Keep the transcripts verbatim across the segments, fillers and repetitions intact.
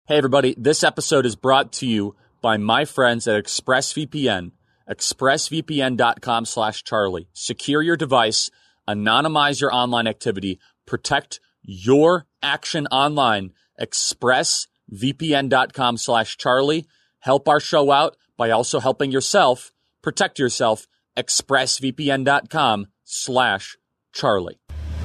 Hey everybody, this episode is brought to you by my friends at ExpressVPN, expressvpn.com slash Charlie. Secure your device, anonymize your online activity, protect your action online, expressvpn.com slash Charlie. Help our show out by also helping yourself. Protect yourself, expressvpn.com slash Charlie.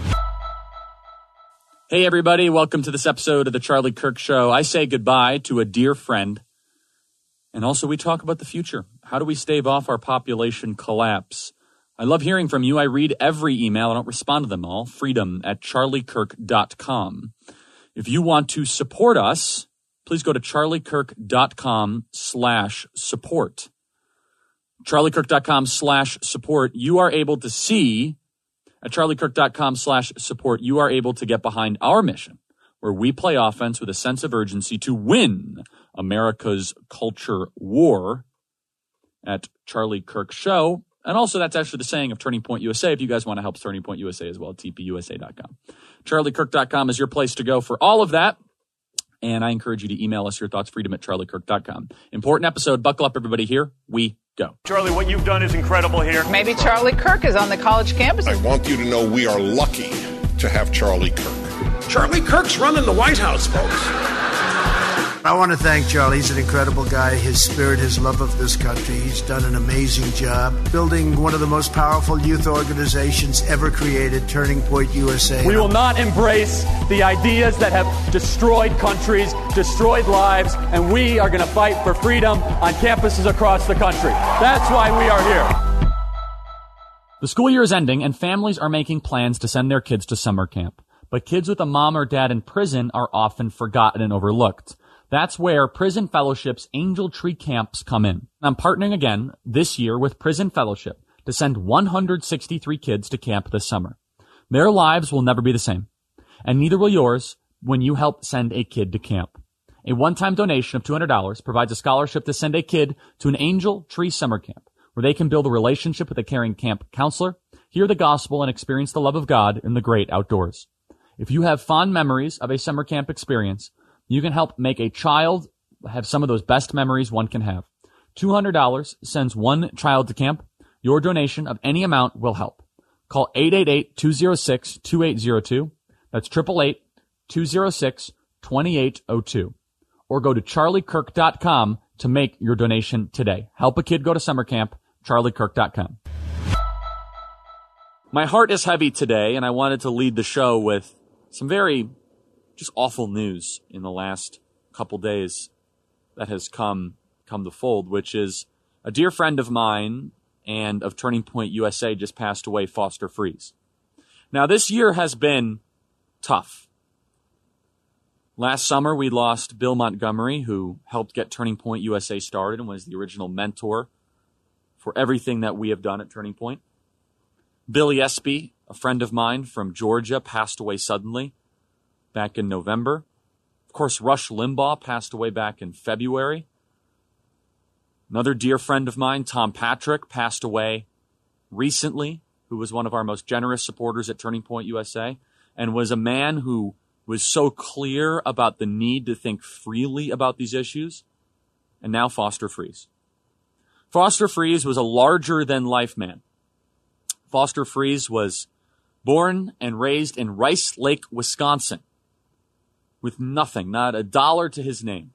Hey everybody, welcome to this episode of the Charlie Kirk Show. I say goodbye to a dear friend, and also we talk about the future. How do we stave off our population collapse? I love hearing from you. I read every email. I don't respond to them all. Freedom at charlie kirk dot com. If you want to support us, please go to charliekirk.com slash support. charliekirk.com slash support. You are able to see at charliekirk.com slash support, you are able to get behind our mission, where we play offense with a sense of urgency to win America's culture war at Charlie Kirk Show. And also, that's actually the saying of Turning Point U S A. If you guys want to help Turning Point U S A as well, t p u s a dot com. charlie kirk dot com is your place to go for all of that. And I encourage you to email us your thoughts, freedom at charliekirk dot com. Important episode. Buckle up, everybody. Here we go. Charlie, what you've done is incredible here. Maybe Charlie Kirk is on the college campus. I want you to know we are lucky to have Charlie Kirk. Charlie Kirk's running the White House, folks. I want to thank Charlie. He's an incredible guy. His spirit, his love of this country. He's done an amazing job building one of the most powerful youth organizations ever created, Turning Point U S A. We will not embrace the ideas that have destroyed countries, destroyed lives, and we are going to fight for freedom on campuses across the country. That's why we are here. The school year is ending, and families are making plans to send their kids to summer camp. But kids with a mom or dad in prison are often forgotten and overlooked. That's where Prison Fellowship's Angel Tree Camps come in. I'm partnering again this year with Prison Fellowship to send one hundred sixty-three kids to camp this summer. Their lives will never be the same, and neither will yours when you help send a kid to camp. A one-time donation of two hundred dollars provides a scholarship to send a kid to an Angel Tree Summer Camp, where they can build a relationship with a caring camp counselor, hear the gospel, and experience the love of God in the great outdoors. If you have fond memories of a summer camp experience, you can help make a child have some of those best memories one can have. two hundred dollars sends one child to camp. Your donation of any amount will help. Call eight eight eight, two oh six, two eight oh two. That's eight eight eight, two oh six, two eight oh two. Or go to charlie kirk dot com to make your donation today. Help a kid go to summer camp, charlie kirk dot com. My heart is heavy today, and I wanted to lead the show with some very just awful news in the last couple days that has come come to fold, which is a dear friend of mine and of Turning Point U S A just passed away, Foster Friess. Now, this year has been tough. Last summer, we lost Bill Montgomery, who helped get Turning Point U S A started and was the original mentor for everything that we have done at Turning Point. Billy Espy, a friend of mine from Georgia, passed away suddenly back in November. Of course, Rush Limbaugh passed away back in February. Another dear friend of mine, Tom Patrick, passed away recently, who was one of our most generous supporters at Turning Point U S A, and was a man who was so clear about the need to think freely about these issues. And now Foster Friess. Foster Friess was a larger-than-life man. Foster Friess was born and raised in Rice Lake, Wisconsin, with nothing, not a dollar to his name.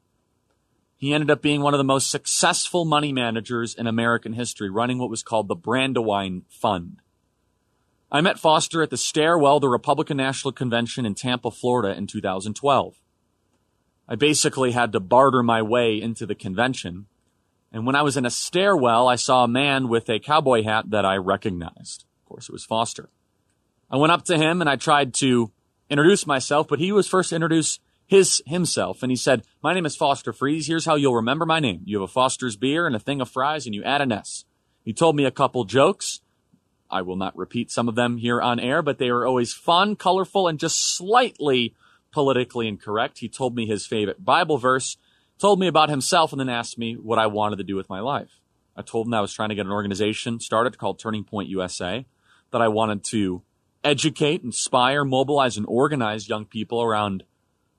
He ended up being one of the most successful money managers in American history, running what was called the Brandywine Fund. I met Foster at the stairwell of the Republican National Convention in Tampa, Florida in two thousand twelve. I basically had to barter my way into the convention, and when I was in a stairwell, I saw a man with a cowboy hat that I recognized. Of course, it was Foster. I went up to him and I tried to introduce myself, but he was first to introduce his himself, and he said, "My name is Foster Friess. Here's how you'll remember my name. You have a Foster's beer and a thing of fries, and you add an S." He told me a couple jokes. I will not repeat some of them here on air, but they were always fun, colorful, and just slightly politically incorrect. He told me his favorite Bible verse, told me about himself, and then asked me what I wanted to do with my life. I told him I was trying to get an organization started called Turning Point U S A, that I wanted to educate, inspire, mobilize, and organize young people around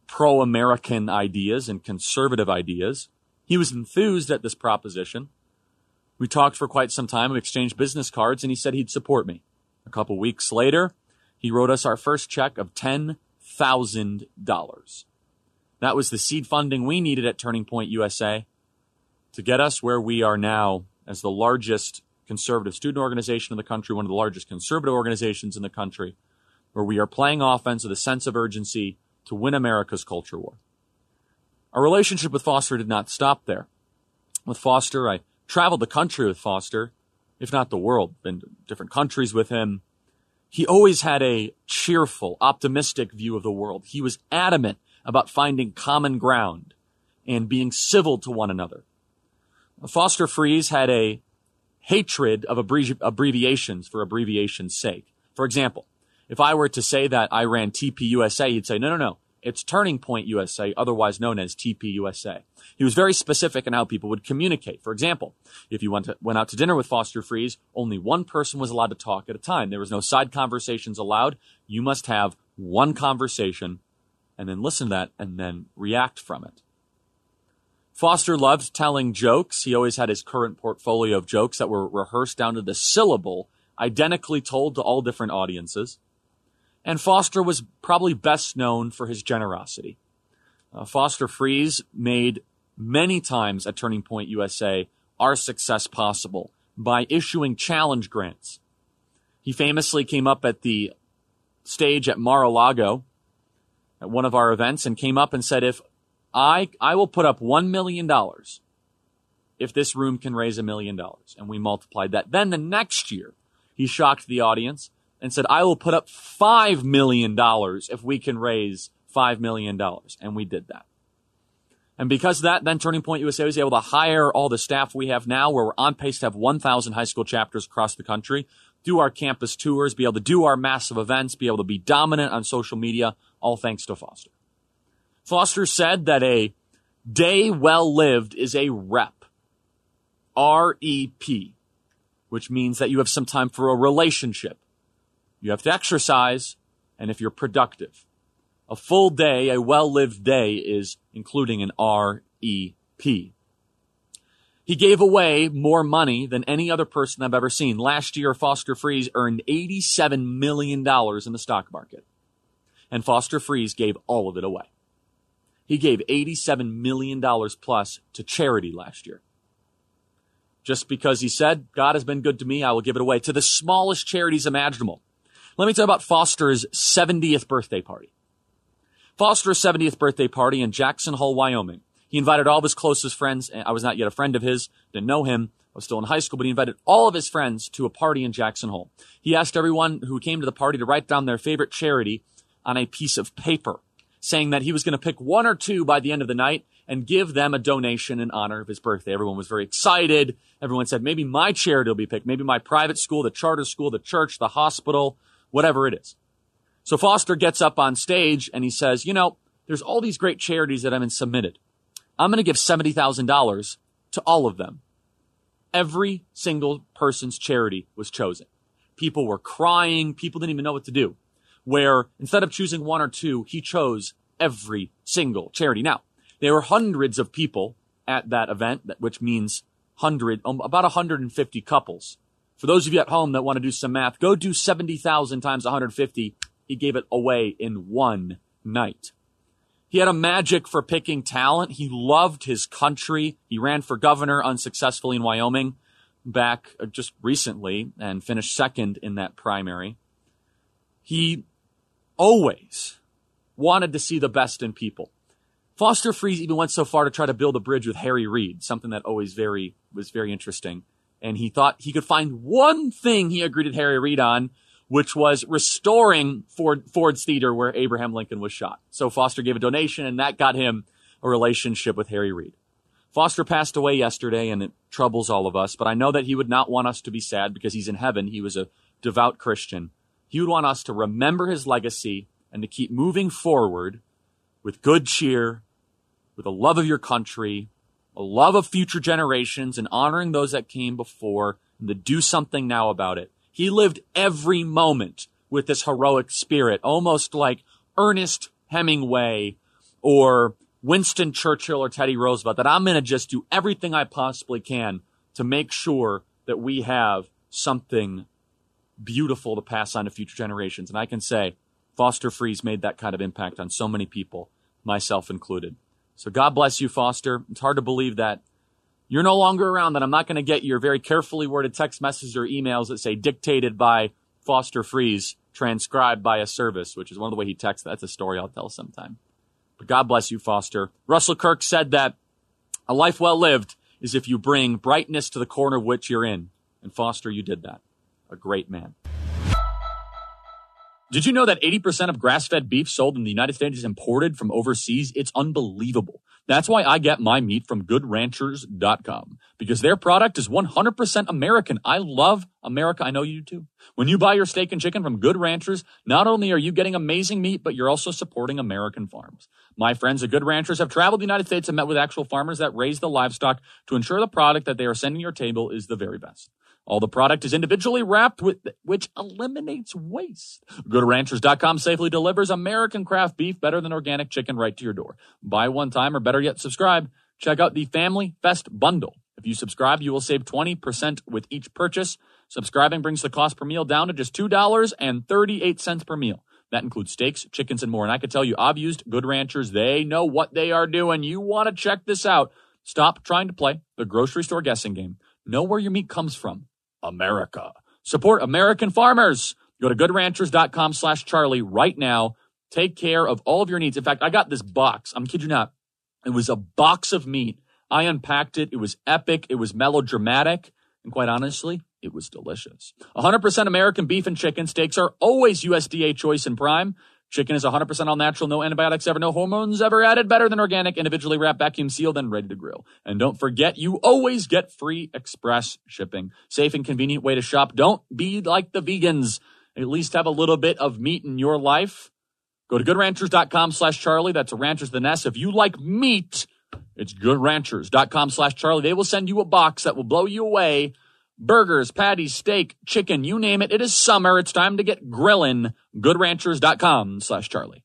pro-American ideas and conservative ideas. He was enthused at this proposition. We talked for quite some time, we exchanged business cards, and he said he'd support me. A couple weeks later, he wrote us our first check of ten thousand dollars. That was the seed funding we needed at Turning Point U S A to get us where we are now as the largest conservative student organization in the country, one of the largest conservative organizations in the country, where we are playing offense with a sense of urgency to win America's culture war. Our relationship with Foster did not stop there. With Foster, I traveled the country with Foster, if not the world, been to different countries with him. He always had a cheerful, optimistic view of the world. He was adamant about finding common ground and being civil to one another. Foster Friess had a hatred of abbrevi- abbreviations for abbreviation's sake. For example, if I were to say that I ran T P U S A, he'd say, no, no, no, it's Turning Point U S A, otherwise known as T P U S A. He was very specific in how people would communicate. For example, if you went, to, went out to dinner with Foster Friess, only one person was allowed to talk at a time. There was no side conversations allowed. You must have one conversation and then listen to that and then react from it. Foster loved telling jokes. He always had his current portfolio of jokes that were rehearsed down to the syllable, identically told to all different audiences. And Foster was probably best known for his generosity. Uh, Foster Friess made many times at Turning Point U S A our success possible by issuing challenge grants. He famously came up at the stage at Mar-a-Lago at one of our events and came up and said, if I, I will put up one million dollars if this room can raise a million dollars. And we multiplied that. Then the next year, he shocked the audience and said, I will put up five million dollars if we can raise five million dollars. And we did that. And because of that, then Turning Point U S A was able to hire all the staff we have now, where we're on pace to have one thousand high school chapters across the country, do our campus tours, be able to do our massive events, be able to be dominant on social media, all thanks to Foster. Foster said that a day well lived is a rep, R E P, which means that you have some time for a relationship. You have to exercise, and if you're productive. A full day, a well-lived day, is including an R E P. He gave away more money than any other person I've ever seen. Last year, Foster Friess earned eighty-seven million dollars in the stock market. And Foster Friess gave all of it away. He gave eighty-seven million dollars plus to charity last year. Just because he said, God has been good to me, I will give it away to the smallest charities imaginable. Let me tell you about Foster's seventieth birthday party. Foster's seventieth birthday party in Jackson Hole, Wyoming. He invited all of his closest friends. I was not yet a friend of his, didn't know him. I was still in high school, but he invited all of his friends to a party in Jackson Hole. He asked everyone who came to the party to write down their favorite charity on a piece of paper, saying that he was going to pick one or two by the end of the night and give them a donation in honor of his birthday. Everyone was very excited. Everyone said, maybe my charity will be picked, maybe my private school, the charter school, the church, the hospital, whatever it is. So Foster gets up on stage and he says, you know, there's all these great charities that have been submitted. I'm going to give seventy thousand dollars to all of them. Every single person's charity was chosen. People were crying. People didn't even know what to do. Where instead of choosing one or two, he chose every single charity. Now, there were hundreds of people at that event, which means hundred, about one hundred fifty couples. For those of you at home that want to do some math, go do seventy thousand times one hundred fifty. He gave it away in one night. He had a magic for picking talent. He loved his country. He ran for governor unsuccessfully in Wyoming back just recently and finished second in that primary. He always wanted to see the best in people. Foster Friess even went so far to try to build a bridge with Harry Reid, something that always very was very interesting. And he thought he could find one thing he agreed with Harry Reid on, which was restoring Ford, Ford's Theater where Abraham Lincoln was shot. So Foster gave a donation, and that got him a relationship with Harry Reid. Foster passed away yesterday, and it troubles all of us, but I know that he would not want us to be sad because he's in heaven. He was a devout Christian. He would want us to remember his legacy and to keep moving forward with good cheer, with a love of your country, a love of future generations, and honoring those that came before, and to do something now about it. He lived every moment with this heroic spirit, almost like Ernest Hemingway or Winston Churchill or Teddy Roosevelt, that I'm going to just do everything I possibly can to make sure that we have something beautiful to pass on to future generations. And I can say Foster Friess made that kind of impact on so many people, myself included. So God bless you, Foster. It's hard to believe that you're no longer around, that I'm not going to get your very carefully worded text messages or emails that say dictated by Foster Friess, transcribed by a service, which is one of the way he texts. That's a story I'll tell sometime. But God bless you, Foster. Russell Kirk said that a life well lived is if you bring brightness to the corner of which you're in. And Foster, you did that. A great man. Did you know that eighty percent of grass-fed beef sold in the United States is imported from overseas? It's unbelievable. That's why I get my meat from good ranchers dot com, because their product is one hundred percent American. I love America. I know you do too. When you buy your steak and chicken from Good Ranchers, not only are you getting amazing meat, but you're also supporting American farms. My friends at Good Ranchers have traveled the United States and met with actual farmers that raise the livestock to ensure the product that they are sending to your table is the very best. All the product is individually wrapped, with, which eliminates waste. Good Ranchers dot com safely delivers American craft beef better than organic chicken right to your door. Buy one time, or better yet, subscribe. Check out the Family Fest Bundle. If you subscribe, you will save twenty percent with each purchase. Subscribing brings the cost per meal down to just two dollars and thirty-eight cents per meal. That includes steaks, chickens, and more. And I can tell you, I've used Good Ranchers. They know what they are doing. You want to check this out. Stop trying to play the grocery store guessing game. Know where your meat comes from. America. Support American farmers. Go to good ranchers dot com slash Charlie right now. Take care of all of your needs. In fact, I got this box. I'm kidding you not. It was a box of meat. I unpacked it. It was epic. It was melodramatic. And quite honestly, it was delicious. one hundred percent American beef and chicken. Steaks are always U S D A choice and prime. Chicken is one hundred percent all natural, no antibiotics ever, no hormones ever added, better than organic, individually wrapped, vacuum sealed, and ready to grill. And don't forget, you always get free express shipping. Safe and convenient way to shop. Don't be like the vegans. At least have a little bit of meat in your life. Go to good ranchers dot com slash Charlie. That's a Ranchers the Nest. If you like meat, it's good ranchers dot com slash Charlie. They will send you a box that will blow you away. Burgers, patties, steak, chicken, you name it. It is summer. It's time to get grilling. good ranchers dot com slash Charlie.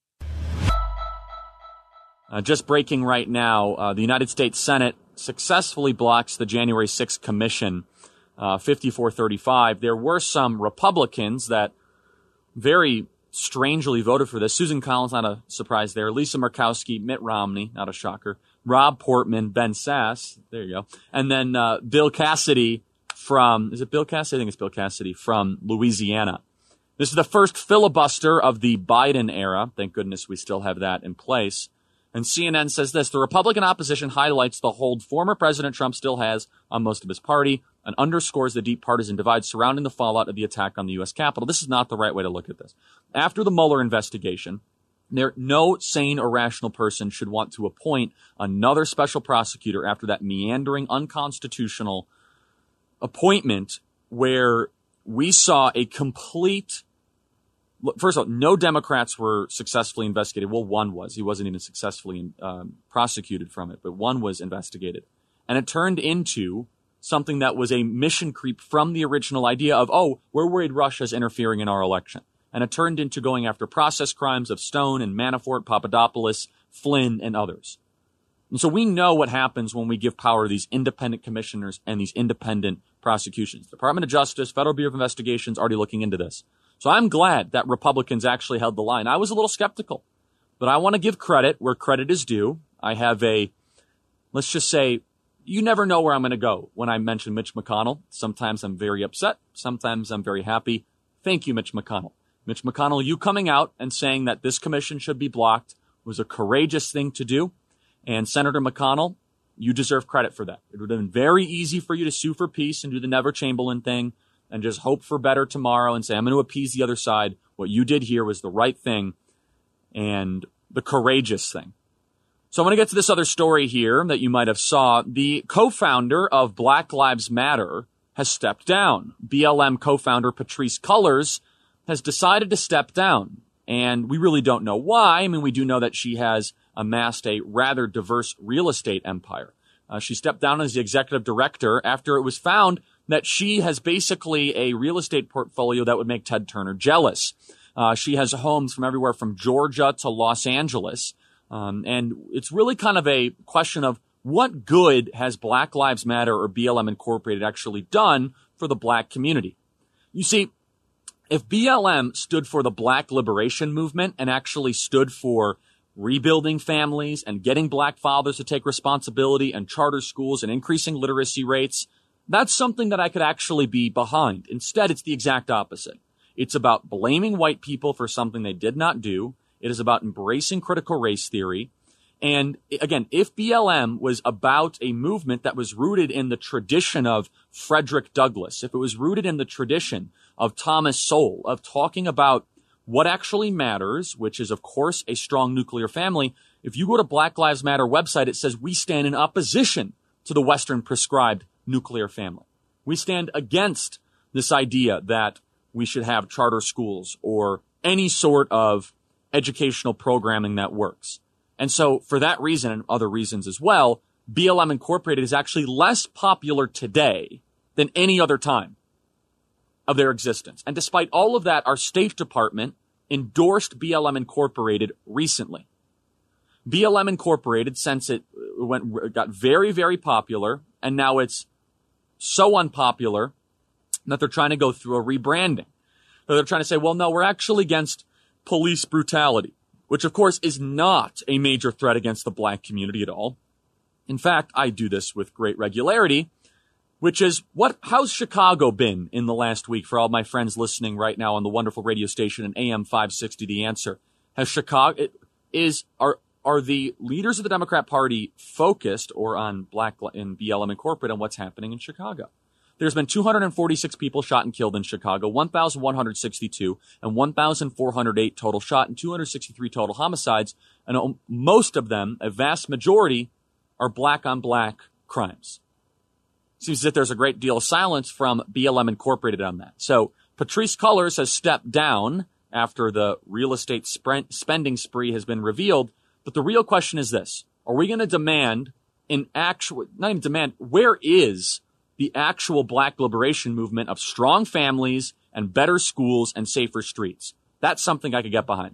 Uh, just breaking right now, uh, the United States Senate successfully blocks the January sixth commission, uh, fifty-four thirty-five. There were some Republicans that very strangely voted for this. Susan Collins, not a surprise there. Lisa Murkowski, Mitt Romney, not a shocker. Rob Portman, Ben Sass, there you go. And then uh, Bill Cassidy from, is it Bill Cassidy? I think it's Bill Cassidy from Louisiana. This is the first filibuster of the Biden era. Thank goodness we still have that in place. And C N N says this: the Republican opposition highlights the hold former President Trump still has on most of his party and underscores the deep partisan divide surrounding the fallout of the attack on the U S Capitol. This is not the right way to look at this. After the Mueller investigation, there, no sane or rational person should want to appoint another special prosecutor after that meandering, unconstitutional appointment where we saw a complete, first of all, no Democrats were successfully investigated. Well, one was. He wasn't even successfully um, prosecuted from it, but one was investigated. And it turned into something that was a mission creep from the original idea of, oh, we're worried Russia's interfering in our election. And it turned into going after process crimes of Stone and Manafort, Papadopoulos, Flynn, and others. And so we know what happens when we give power to these independent commissioners and these independent prosecutions. The Department of Justice, Federal Bureau of Investigations already looking into this. So I'm glad that Republicans actually held the line. I was a little skeptical, but I want to give credit where credit is due. I have a, let's just say, you never know where I'm going to go when I mention Mitch McConnell. Sometimes I'm very upset. Sometimes I'm very happy. Thank you, Mitch McConnell. Mitch McConnell, you coming out and saying that this commission should be blocked was a courageous thing to do. And Senator McConnell, you deserve credit for that. It would have been very easy for you to sue for peace and do the Never Chamberlain thing and just hope for better tomorrow and say, I'm going to appease the other side. What you did here was the right thing and the courageous thing. So I'm going to get to this other story here that you might have saw. The co-founder of Black Lives Matter has stepped down. B L M co-founder Patrisse Cullors has decided to step down. And we really don't know why. I mean, we do know that she has amassed a rather diverse real estate empire. Uh, she stepped down as the executive director after it was found that she has basically a real estate portfolio that would make Ted Turner jealous. Uh, she has homes from everywhere from Georgia to Los Angeles. Um, and it's really kind of a question of what good has Black Lives Matter or B L M Incorporated actually done for the black community? You see, if B L M stood for the Black Liberation Movement and actually stood for rebuilding families and getting black fathers to take responsibility and charter schools and increasing literacy rates, that's something that I could actually be behind. Instead, it's the exact opposite. It's about blaming white people for something they did not do. It is about embracing critical race theory. And again, if B L M was about a movement that was rooted in the tradition of Frederick Douglass, if it was rooted in the tradition of Thomas Sowell, of talking about what actually matters, which is, of course, a strong nuclear family, if you go to Black Lives Matter website, it says we stand in opposition to the Western prescribed nuclear family. We stand against this idea that we should have charter schools or any sort of educational programming that works. And so for that reason and other reasons as well, B L M Incorporated is actually less popular today than any other time of their existence. And despite all of that, our State Department endorsed B L M Incorporated recently. B L M Incorporated, since it went, got very, very popular, and now it's so unpopular that they're trying to go through a rebranding. So they're trying to say, well, no, we're actually against police brutality, which of course is not a major threat against the black community at all. In fact, I do this with great regularity, which is what, how's Chicago been in the last week for all my friends listening right now on the wonderful radio station in A M five sixty, The Answer? Has Chicago, it, is, are, are the leaders of the Democrat Party focused or on black, in B L M Incorporated on what's happening in Chicago? There's been two hundred forty-six people shot and killed in Chicago, one thousand one hundred sixty-two, and one thousand four hundred eight total shot and two hundred sixty-three total homicides. And most of them, a vast majority, are black on black crimes. Seems that there's a great deal of silence from B L M Incorporated on that. So Patrisse Cullors has stepped down after the real estate sp- spending spree has been revealed. But the real question is this. Are we going to demand an actual, not even demand, where is the actual black liberation movement of strong families and better schools and safer streets? That's something I could get behind.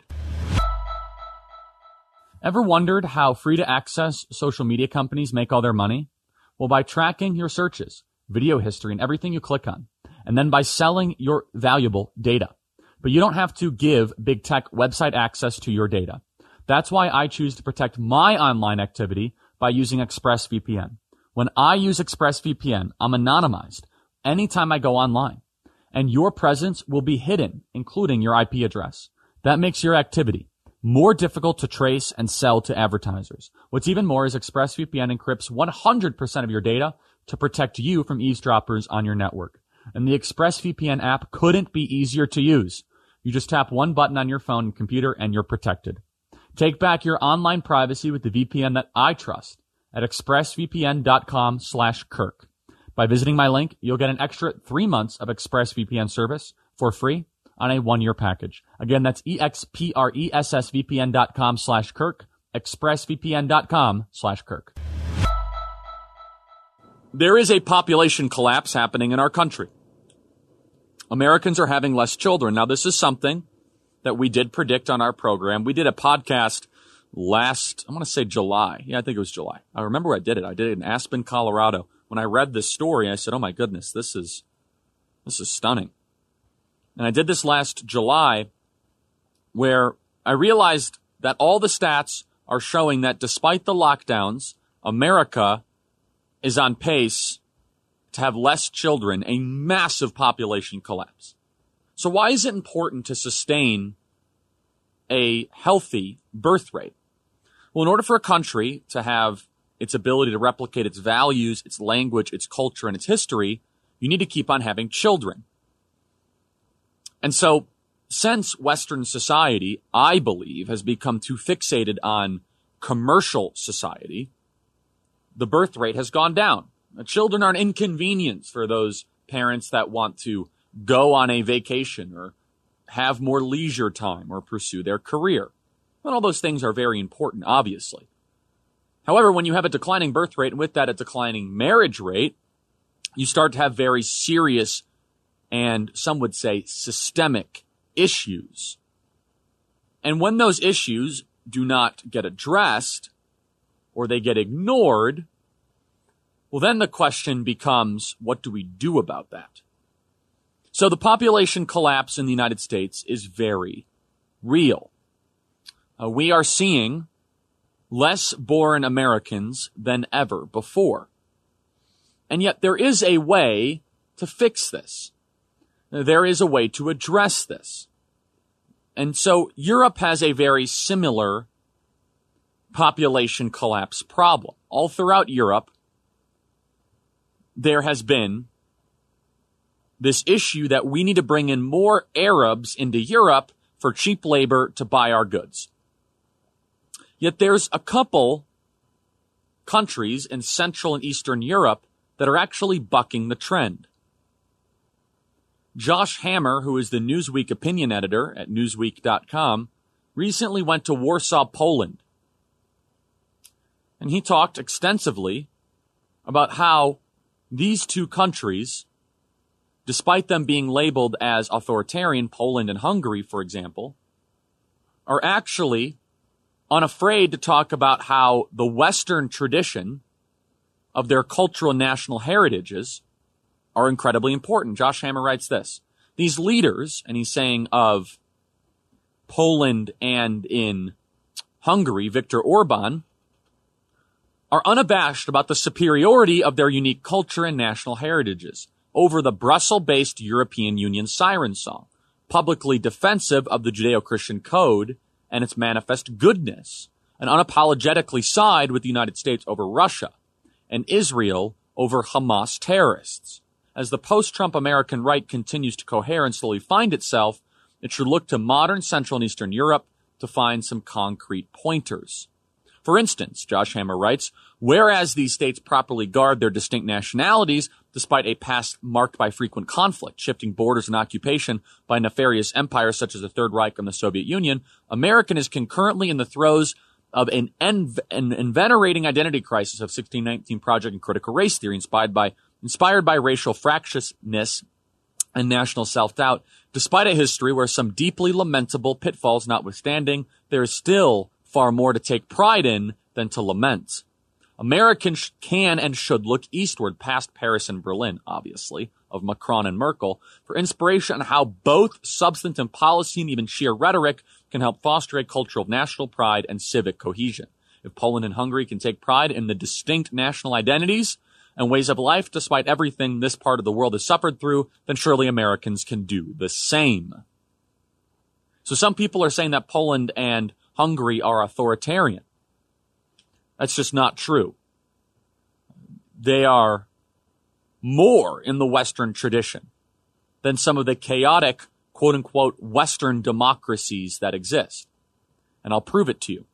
Ever wondered how free to access social media companies make all their money? Well, by tracking your searches, video history, and everything you click on, and then by selling your valuable data. But you don't have to give big tech website access to your data. That's why I choose to protect my online activity by using ExpressVPN. When I use ExpressVPN, I'm anonymized anytime I go online, and your presence will be hidden, including your I P address. That makes your activity more difficult to trace and sell to advertisers. What's even more is ExpressVPN encrypts one hundred percent of your data to protect you from eavesdroppers on your network. And the ExpressVPN app couldn't be easier to use. You just tap one button on your phone and computer and you're protected. Take back your online privacy with the V P N that I trust at expressvpn.com slash Kirk. By visiting my link, you'll get an extra three months of ExpressVPN service for free on a one-year package. Again, that's expressvpn.com slash Kirk, expressvpn.com slash Kirk. There is a population collapse happening in our country. Americans are having less children. Now, this is something that we did predict on our program. We did a podcast last, I'm going to say July. Yeah, I think it was July. I remember I did it. I did it in Aspen, Colorado. When I read this story, I said, oh my goodness, this is, this is stunning. And I did this last July where I realized that all the stats are showing that despite the lockdowns, America is on pace to have less children, a massive population collapse. So why is it important to sustain a healthy birth rate? Well, in order for a country to have its ability to replicate its values, its language, its culture, and its history, you need to keep on having children. And so, since Western society, I believe, has become too fixated on commercial society, the birth rate has gone down. Now, children are an inconvenience for those parents that want to go on a vacation or have more leisure time or pursue their career. And all those things are very important, obviously. However, when you have a declining birth rate and with that a declining marriage rate, you start to have very serious and some would say systemic issues. And when those issues do not get addressed or they get ignored, well, then the question becomes, what do we do about that? So the population collapse in the United States is very real. Uh, we are seeing less born Americans than ever before. And yet there is a way to fix this. There is a way to address this. And so Europe has a very similar population collapse problem. All throughout Europe, there has been this issue that we need to bring in more Arabs into Europe for cheap labor to buy our goods. Yet there's a couple countries in Central and Eastern Europe that are actually bucking the trend. Josh Hammer, who is the Newsweek opinion editor at newsweek dot com, recently went to Warsaw, Poland. And he talked extensively about how these two countries, despite them being labeled as authoritarian, Poland and Hungary, for example, are actually unafraid to talk about how the Western tradition of their cultural and national heritages are incredibly important. Josh Hammer writes this: these leaders, and he's saying of Poland and in Hungary, Viktor Orban, are unabashed about the superiority of their unique culture and national heritages over the Brussels-based European Union siren song, publicly defensive of the Judeo-Christian code and its manifest goodness, and unapologetically side with the United States over Russia and Israel over Hamas terrorists. As the post-Trump American right continues to cohere and slowly find itself, it should look to modern Central and Eastern Europe to find some concrete pointers. For instance, Josh Hammer writes, whereas these states properly guard their distinct nationalities, despite a past marked by frequent conflict, shifting borders and occupation by nefarious empires such as the Third Reich and the Soviet Union, America is concurrently in the throes of an, env- an inventorating identity crisis of sixteen nineteen Project and critical race theory inspired by inspired by racial fractiousness and national self-doubt. Despite a history where some deeply lamentable pitfalls notwithstanding, there is still far more to take pride in than to lament. Americans can and should look eastward past Paris and Berlin, obviously, of Macron and Merkel, for inspiration on how both substantive policy and even sheer rhetoric can help foster a culture of national pride and civic cohesion. If Poland and Hungary can take pride in the distinct national identities and ways of life despite everything this part of the world has suffered through, then surely Americans can do the same. So some people are saying that Poland and Hungary are authoritarian. That's just not true. They are more in the Western tradition than some of the chaotic, quote-unquote, Western democracies that exist. And I'll prove it to you.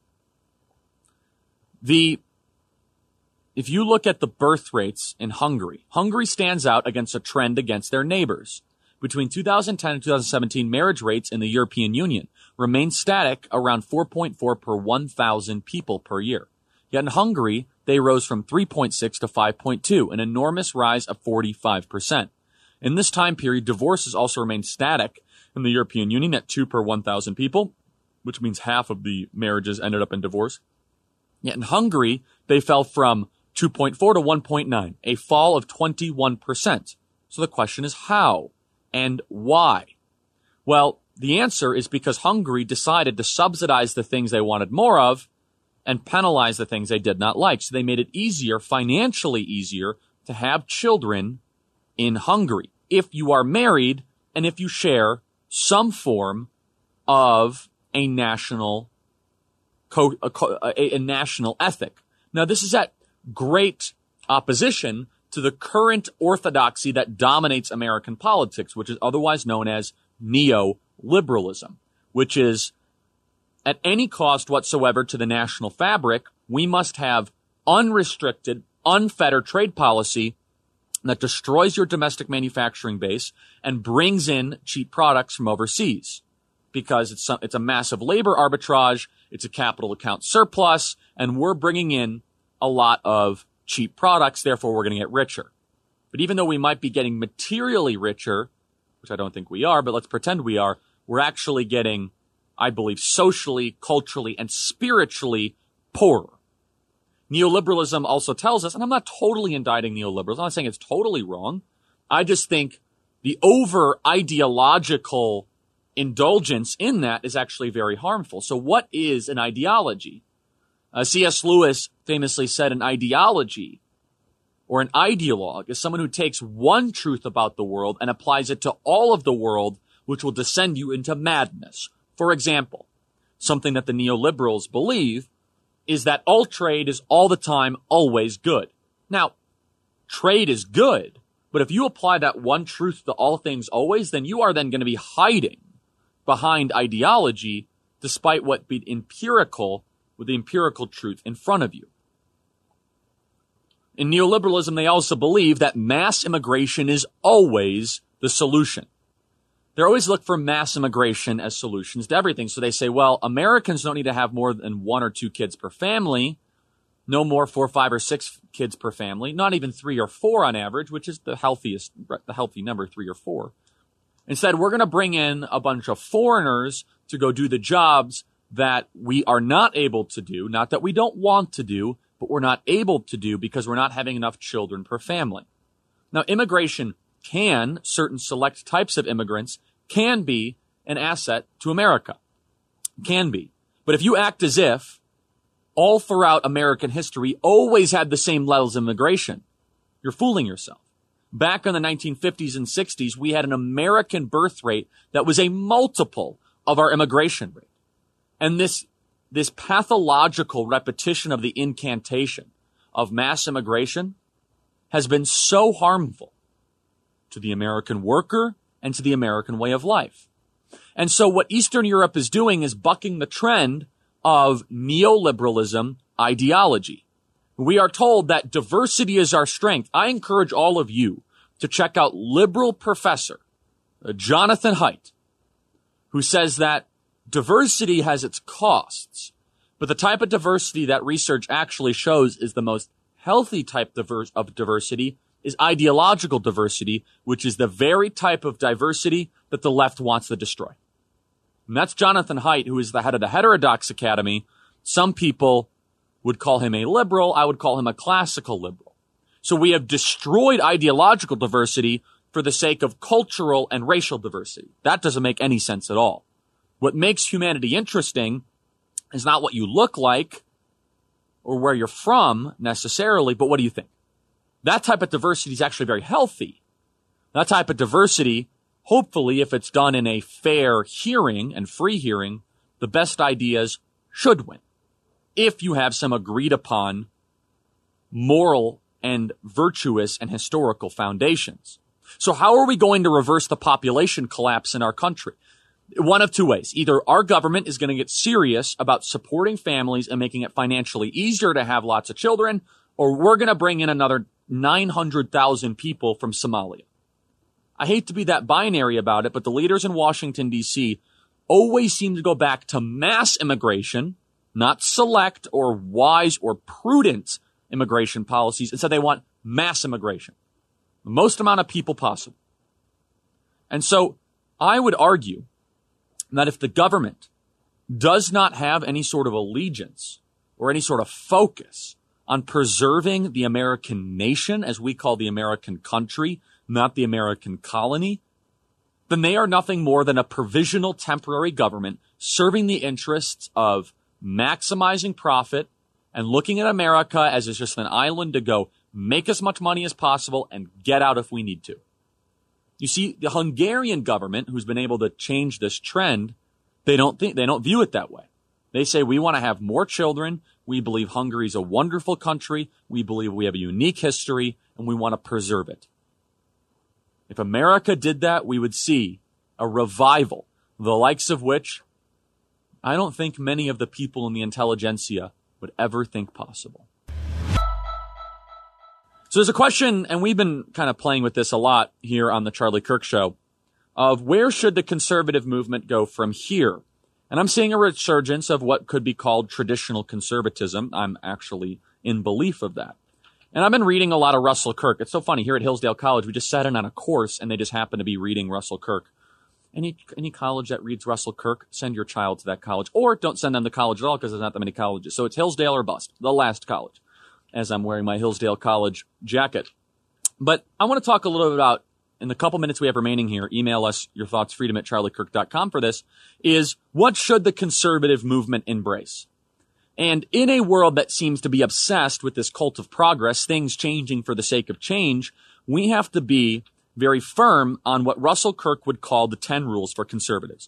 The, if you look at the birth rates in Hungary, Hungary stands out against a trend against their neighbors. Between two thousand ten and two thousand seventeen, marriage rates in the European Union remained static around four point four per one thousand people per year. Yet in Hungary, they rose from three point six to five point two, an enormous rise of forty-five percent. In this time period, divorces also remained static in the European Union at two per one thousand people, which means half of the marriages ended up in divorce. Yet in Hungary, they fell from two point four to one point nine, a fall of twenty-one percent. So the question is how and why? Well, the answer is because Hungary decided to subsidize the things they wanted more of and penalize the things they did not like. So they made it easier, financially easier, to have children in Hungary if you are married and if you share some form of a national co- a, a, a national ethic. Now, this is at great opposition to the current orthodoxy that dominates American politics, which is otherwise known as neoliberalism, which is at any cost whatsoever to the national fabric, we must have unrestricted, unfettered trade policy that destroys your domestic manufacturing base and brings in cheap products from overseas. Because it's a, it's a massive labor arbitrage, it's a capital account surplus, and we're bringing in a lot of cheap products, therefore we're going to get richer. But even though we might be getting materially richer, which I don't think we are, but let's pretend we are, we're actually getting I believe, socially, culturally, and spiritually poorer. Neoliberalism also tells us, and I'm not totally indicting neoliberalism, I'm not saying it's totally wrong. I just think the over-ideological indulgence in that is actually very harmful. So what is an ideology? Uh, C S Lewis famously said an ideology or an ideologue is someone who takes one truth about the world and applies it to all of the world, which will descend you into madness. For example, something that the neoliberals believe is that all trade is all the time always good. Now, trade is good, but if you apply that one truth to all things always, then you are then going to be hiding behind ideology despite what be empirical with the empirical truth in front of you. In neoliberalism, they also believe that mass immigration is always the solution. They always look for mass immigration as solutions to everything. So they say, well, Americans don't need to have more than one or two kids per family, no more four, five, or six kids per family, not even three or four on average, which is the healthiest, the healthy number, three or four. Instead, we're going to bring in a bunch of foreigners to go do the jobs that we are not able to do, not that we don't want to do, but we're not able to do because we're not having enough children per family. Now, immigration can, certain select types of immigrants, can be an asset to America. Can be. But if you act as if all throughout American history always had the same levels of immigration, you're fooling yourself. Back in the nineteen fifties and sixties, we had an American birth rate that was a multiple of our immigration rate. And this This pathological repetition of the incantation of mass immigration has been so harmful to the American worker and to the American way of life. And so what Eastern Europe is doing is bucking the trend of neoliberalism ideology. We are told that diversity is our strength. I encourage all of you to check out liberal professor uh, Jonathan Haidt, who says that diversity has its costs, but the type of diversity that research actually shows is the most healthy type of diversity is ideological diversity, which is the very type of diversity that the left wants to destroy. And that's Jonathan Haidt, who is the head of the Heterodox Academy. Some people would call him a liberal. I would call him a classical liberal. So we have destroyed ideological diversity for the sake of cultural and racial diversity. That doesn't make any sense at all. What makes humanity interesting is not what you look like or where you're from necessarily, but what do you think? That type of diversity is actually very healthy. That type of diversity, hopefully, if it's done in a fair hearing and free hearing, the best ideas should win. If you have some agreed upon moral and virtuous and historical foundations. So how are we going to reverse the population collapse in our country? One of two ways. Either our government is going to get serious about supporting families and making it financially easier to have lots of children, or we're going to bring in another nine hundred thousand people from Somalia. I hate to be that binary about it, but the leaders in Washington, D C always seem to go back to mass immigration, not select or wise or prudent immigration policies. Instead, they want mass immigration, the most amount of people possible. And so I would argue that if the government does not have any sort of allegiance or any sort of focus on preserving the American nation, as we call the American country, not the American colony, then they are nothing more than a provisional temporary government serving the interests of maximizing profit and looking at America as it's just an island to go make as much money as possible and get out if we need to. You see, the Hungarian government, who's been able to change this trend, they don't think, they don't view it that way. They say we want to have more children. We believe Hungary is a wonderful country. We believe we have a unique history and we want to preserve it. If America did that, we would see a revival, the likes of which I don't think many of the people in the intelligentsia would ever think possible. So there's a question, and we've been kind of playing with this a lot here on the Charlie Kirk Show, of where should the conservative movement go from here? And I'm seeing a resurgence of what could be called traditional conservatism. I'm actually in belief of that. And I've been reading a lot of Russell Kirk. It's so funny. Here at Hillsdale College, we just sat in on a course, and they just happened to be reading Russell Kirk. Any any college that reads Russell Kirk, send your child to that college. Or don't send them to college at all because there's not that many colleges. So it's Hillsdale or bust, the last college, as I'm wearing my Hillsdale College jacket. But I want to talk a little bit about, in the couple minutes we have remaining here, email us your thoughts, freedom at charlie kirk dot com for this, is what should the conservative movement embrace? And in a world that seems to be obsessed with this cult of progress, things changing for the sake of change, we have to be very firm on what Russell Kirk would call the ten rules for conservatives.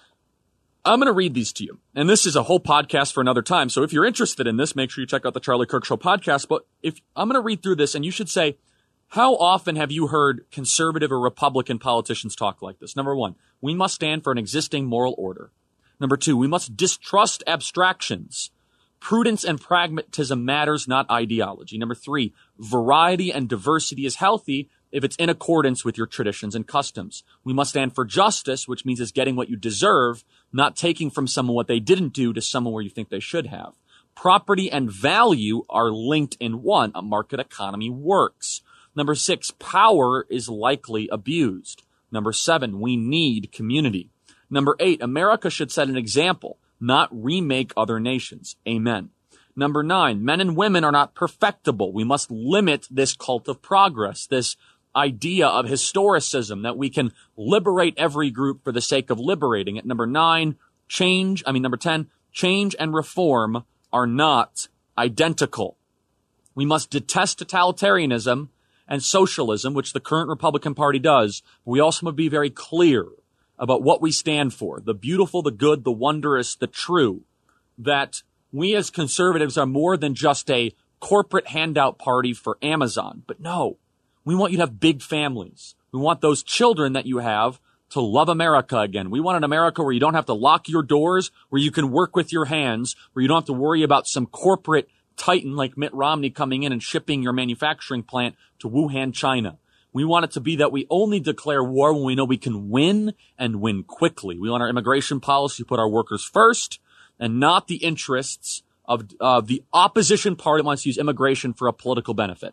I'm going to read these to you. And this is a whole podcast for another time. So if you're interested in this, make sure you check out the Charlie Kirk Show podcast. But if I'm going to read through this, and you should say, how often have you heard conservative or Republican politicians talk like this? Number one, we must stand for an existing moral order. Number two, we must distrust abstractions. Prudence and pragmatism matters, not ideology. Number three, variety and diversity is healthy if it's in accordance with your traditions and customs. We must stand for justice, which means it's getting what you deserve, not taking from someone what they didn't do to someone where you think they should have. Property and value are linked in one. A market economy works. Number six, power is likely abused. Number seven, we need community. Number eight, America should set an example, not remake other nations. Amen. Number nine, men and women are not perfectible. We must limit this cult of progress, this idea of historicism that we can liberate every group for the sake of liberating it. Number nine, change, I mean, number ten, change and reform are not identical. We must detest totalitarianism and socialism, which the current Republican Party does. We also must be very clear about what we stand for, the beautiful, the good, the wondrous, the true, that we as conservatives are more than just a corporate handout party for Amazon. But no, we want you to have big families. We want those children that you have to love America again. We want an America where you don't have to lock your doors, where you can work with your hands, where you don't have to worry about some corporate titan like Mitt Romney coming in and shipping your manufacturing plant to Wuhan, China. We want it to be that we only declare war when we know we can win and win quickly. We want our immigration policy to put our workers first and not the interests of uh, the opposition party that wants to use immigration for a political benefit.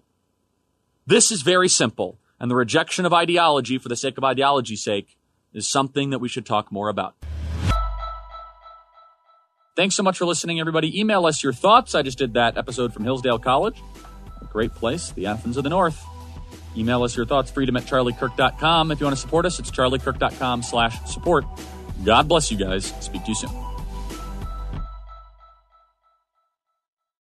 This is very simple, and the rejection of ideology for the sake of ideology's sake is something that we should talk more about. Thanks so much for listening, everybody. Email us your thoughts. I just did that episode from Hillsdale College, a great place, the Athens of the North. Email us your thoughts, freedom at charlie kirk dot com. If you want to support us, it's charlie kirk dot com slash support. God bless you guys. Speak to you soon.